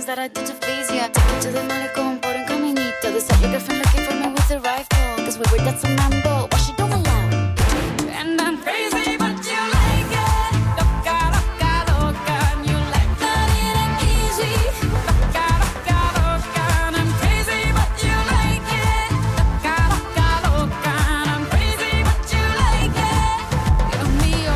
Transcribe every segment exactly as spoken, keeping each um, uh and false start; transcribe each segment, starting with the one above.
that I did to please ya. Take it to the malecón por un caminito. They said your girlfriend looking for me with a rifle. Cause we were dancing mambo, what she don't allow. And I'm crazy, but you like it. Loca, loca, loca. And you like that it ain't easy. Loca, loca, loca. And I'm crazy, but you like it. Loca, loca, loca. And I'm crazy, but you like it. Dios mío.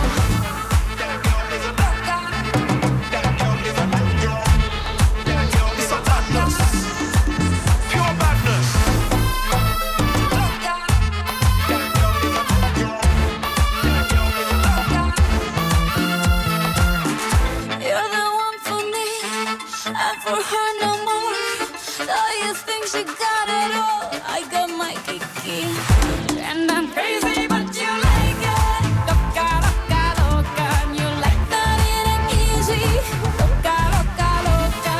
For her no more. Though you think she got it all, I got my kiki. And I'm crazy, but you like it. Loca, loca, loca. And you like that it ain't easy. Loca, loca, loca.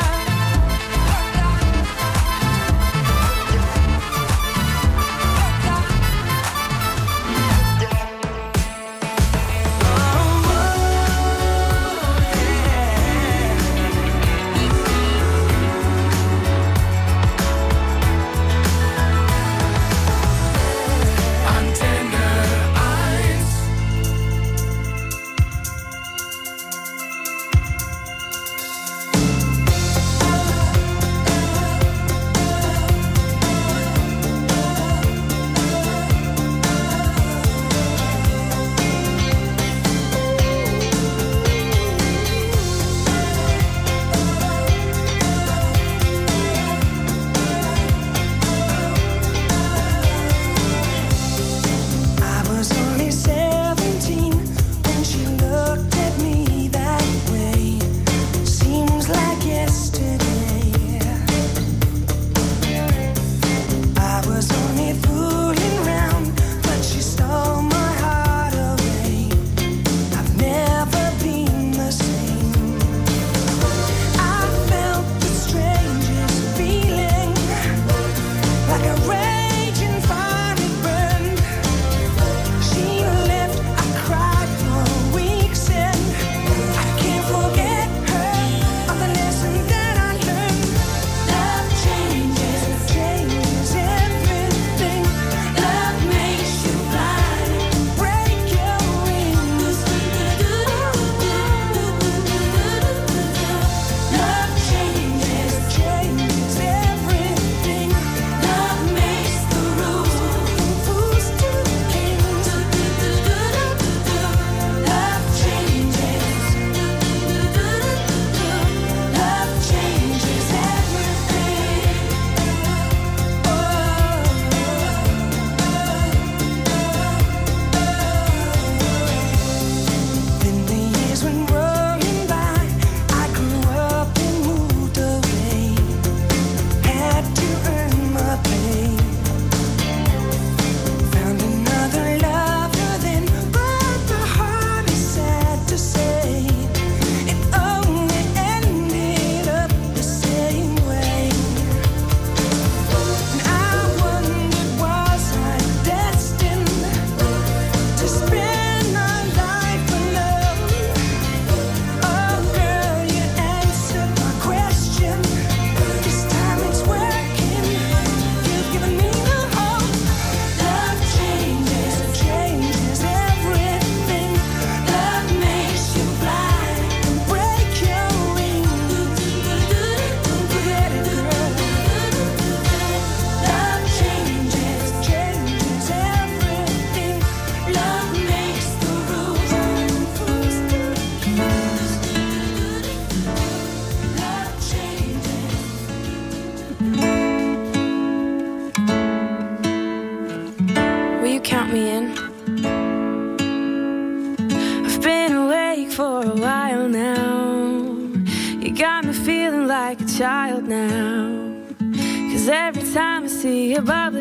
Child now, 'cause every time I see your bubbly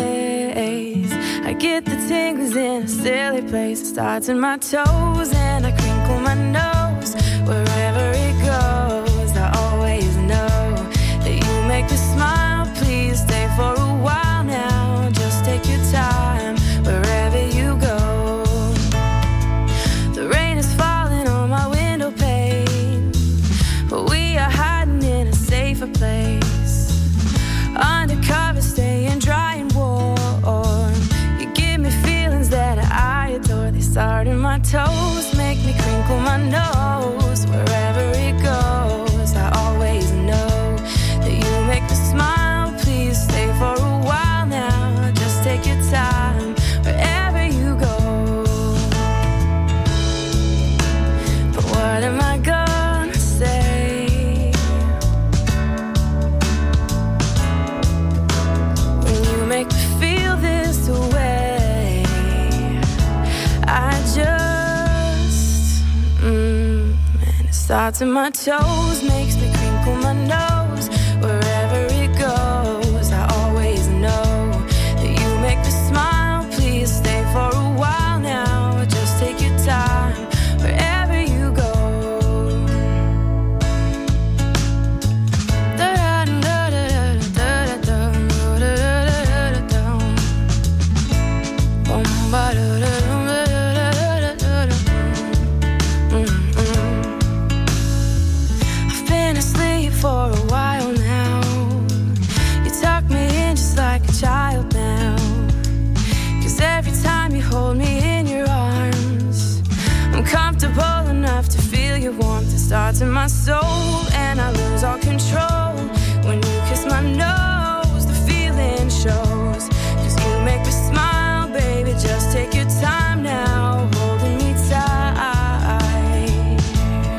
face, I get the tingles in a silly place. It starts in my toes and I crinkle my nose. Wherever it goes, I always know that you make me smile. Please stay for a while now. Just take your time wherever you go. The rain is falling on my window pane, but we are hiding in a safer toes, make me crinkle my nose. Wherever it goes, I always know that you make me smile. Please stay for a while now. Just take your time wherever you go. But what am I gonna say when you make me feel this way? I just, mm, and it starts in my toes, makes me crinkle my nose. Wherever it goes, I always know that you make me smile. Please stay for a while now. Just take your time wherever you go. I've been asleep for a while now. You tuck me in just like a child now. 'Cause every time you hold me in your arms, I'm comfortable enough to feel your warmth. It starts in my soul and I lose all control. When you kiss my nose, the feeling shows. 'Cause you make me smile, baby, just take your time now, holding me tight.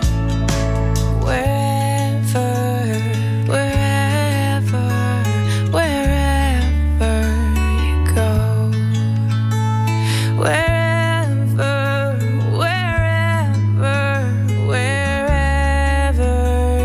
Wherever, wherever, wherever you go. Wherever, wherever, wherever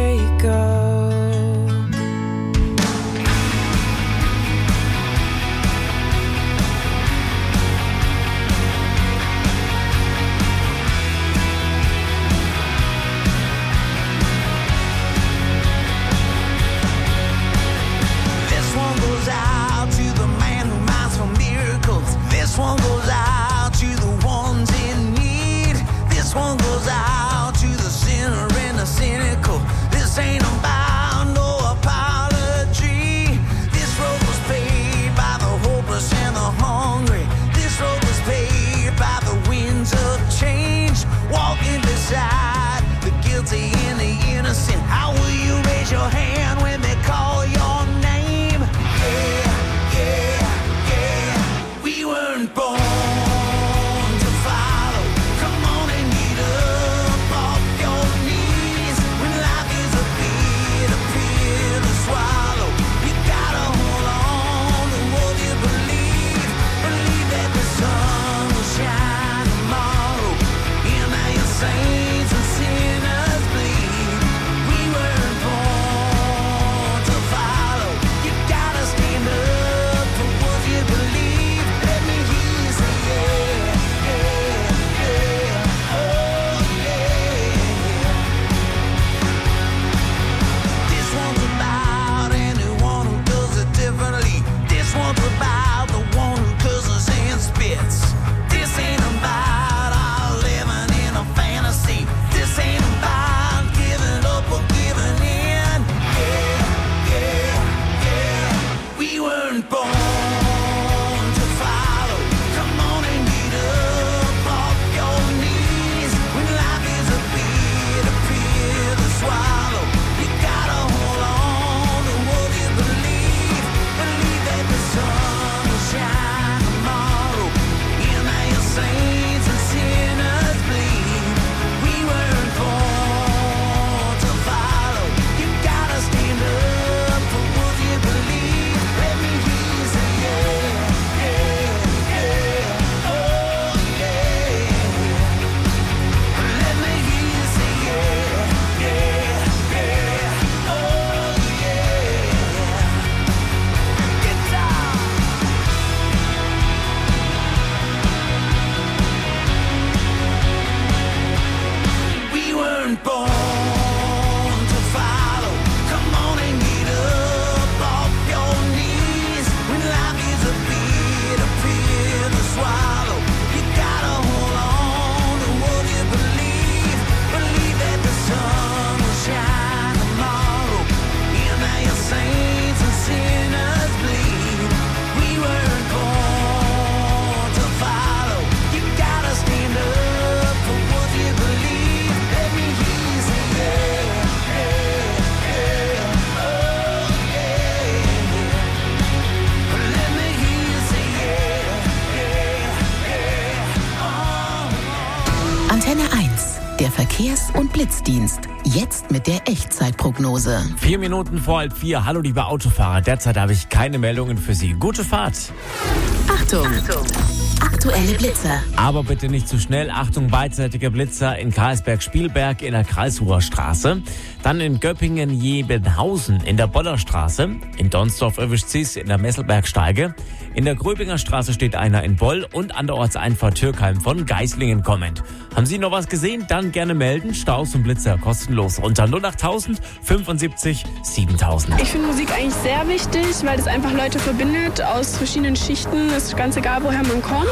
Verkehrs- und Blitzdienst. Jetzt mit der Echtzeitprognose. Vier Minuten vor halb vier. Hallo liebe Autofahrer. Derzeit habe ich keine Meldungen für Sie. Gute Fahrt. Achtung! Achtung. Aktuelle Blitzer. Aber bitte nicht zu schnell. Achtung, beidseitiger Blitzer in Karlsberg-Spielberg in der Karlsruher Straße. Dann in Göppingen-Jebenhausen in der Bollerstraße. In Donsdorf erwischt sie's in der Messelbergsteige. In der Gröbinger Straße steht einer in Boll und an der Ortseinfahrt Türkheim von Geislingen kommend. Haben Sie noch was gesehen? Dann gerne melden. Staus und Blitzer kostenlos unter null achttausend fünfundsiebzig siebentausend. Ich finde Musik eigentlich sehr wichtig, weil es einfach Leute verbindet aus verschiedenen Schichten. Es ist ganz egal, woher man kommt.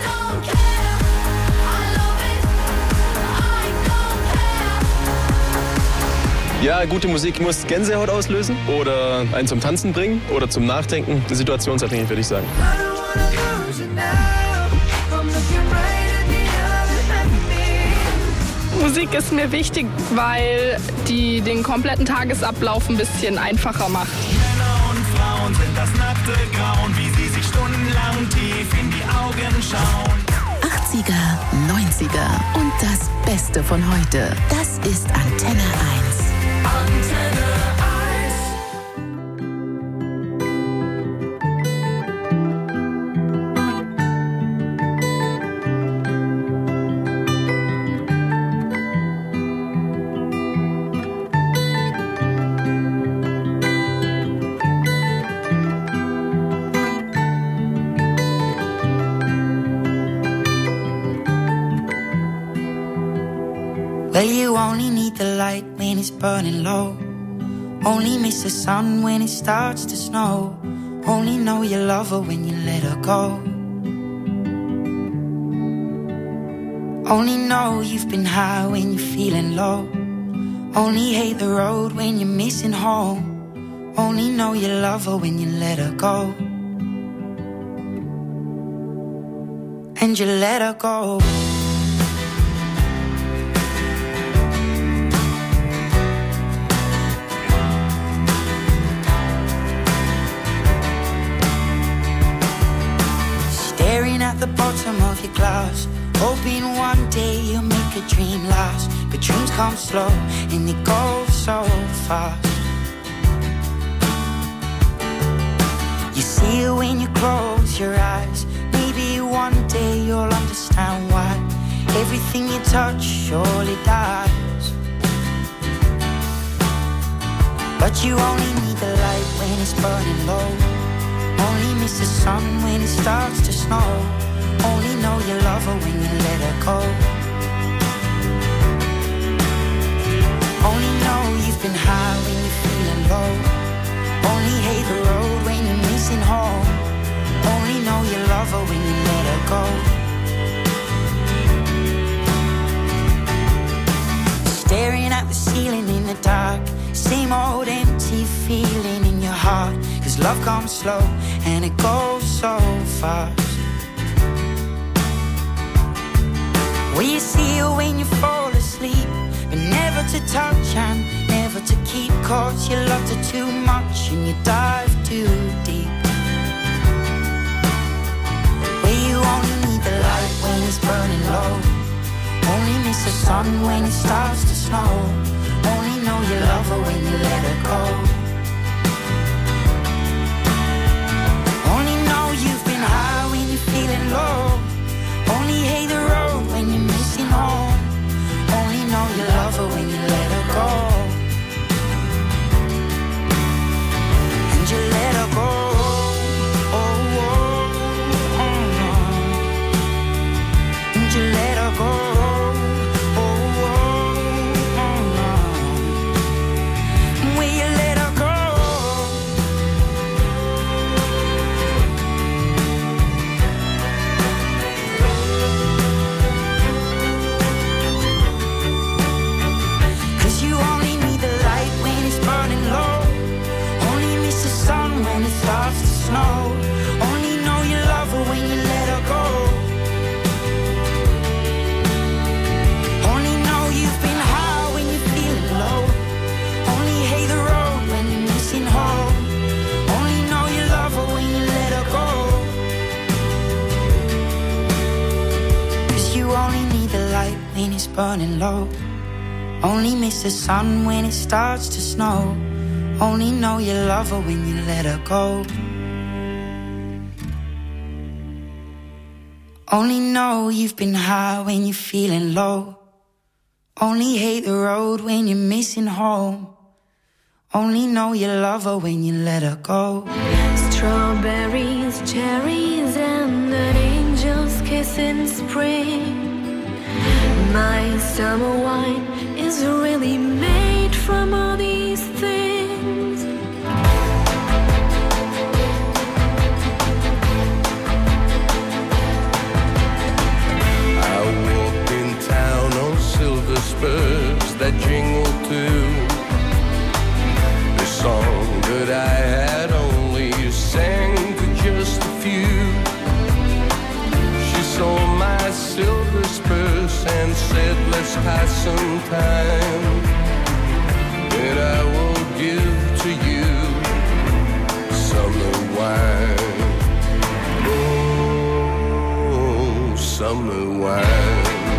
Ja, gute Musik muss Gänsehaut auslösen oder einen zum Tanzen bringen oder zum Nachdenken. Situationsabhängig, würde ich sagen. Musik ist mir wichtig, weil die den kompletten Tagesablauf ein bisschen einfacher macht. Männer und Frauen sind das nackte Grauen, wie sie sich stundenlang tief in die Augen schauen. achtziger, neunziger und das Beste von heute. Das ist Antenne eins. Antenne eins. Well, you only need the light when it's burning low. Only miss the sun when it starts to snow. Only know you love her when you let her go. Only know you've been high when you're feeling low. Only hate the road when you're missing home. Only know you love her when you let her go. And you let her go. Staring at the bottom of your glass, hoping one day you'll make a dream last. But dreams come slow and they go so fast. You see it when you close your eyes. Maybe one day you'll understand why everything you touch surely dies. But you only need the light when it's burning low. Only miss the sun when it starts to snow. Only know you love her when you let her go. Only know you've been high when you're feeling low. Only hate the road when you're missing home. Only know you love her when you let her go. Staring at the ceiling in the dark. Same old empty feeling in your heart. Cause love comes slow and it goes so fast. Well, you see her when you fall asleep, but never to touch and never to keep. Cause you loved her too much and you dive too deep. Well, you only need the light when it's burning low. Only miss the sun when it starts to snow. Only know you love her when you let her go. Only know you've been high when you're feeling low. Only hate the road when you're missing home. Only know you love her when you let her go. And you let her go. Oh, oh, oh, oh. And you let her go. Only know you love her when you let her go. Only know you've been high when you're feeling low. Only hate the road when you're missing home. Only know you love her when you let her go. Cause you only need the light when it's burning low. Only miss the sun when it starts to snow. Only know you love her when you let her go. Only know you've been high when you're feeling low. Only hate the road when you're missing home. Only know you love her when you let her go. Strawberries, cherries, and an angel's kiss in spring. My summer wine is really made from all these things. I walk in town on silver spurs that jingle too. The song that I had only sang to just a few. She saw my silver spurs and said, let's pass some time. And I will give to you summer wine. Oh, summer wine.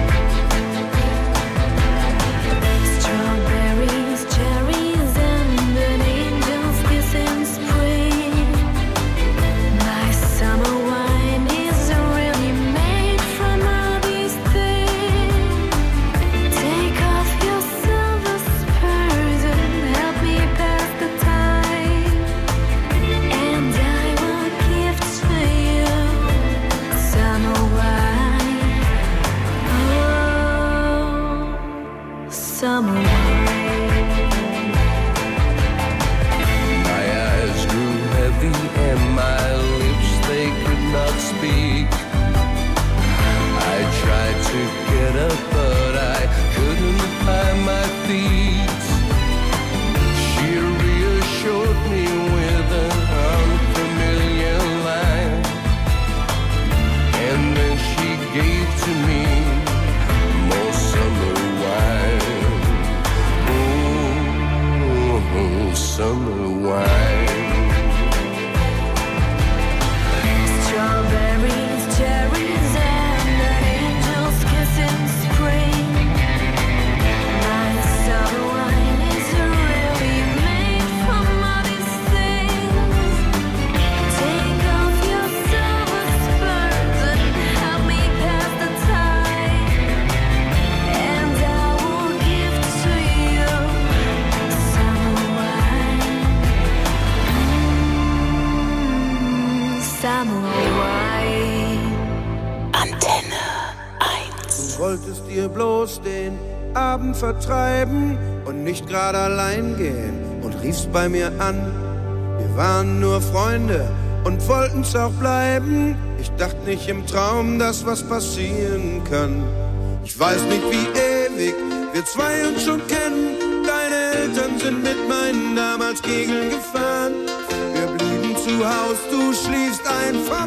Strawberries, cherries, and an angel's kiss in spring. My summer wine is really made from all these things. Take off your silver spurs and help me pass the time. And I will give to you summer wine. Oh, summer wine. My eyes grew heavy and my lips, they could not speak. I tried to get up, but I couldn't find my feet. She reassured me with an unfamiliar line, and then she gave to me more summer wine. Oh, summer wine. Strawberries, cherries, and an angel's kiss in spring. My summer wine is really made from all these things. Take off your silver spurs and help me pass the time. And I will give to you summer wine. Mm, summer wine. Antenne eins. Du wolltest dir bloß den Abend vertreiben und nicht gerade allein gehen und riefst bei mir an. Wir waren nur Freunde und wollten's auch bleiben. Ich dachte nicht im Traum, dass was passieren kann. Ich weiß nicht, wie ewig wir zwei uns schon kennen. Deine Eltern sind mit meinen damals Kegeln gefahren. Wir blieben zu Haus, du schliefst einfach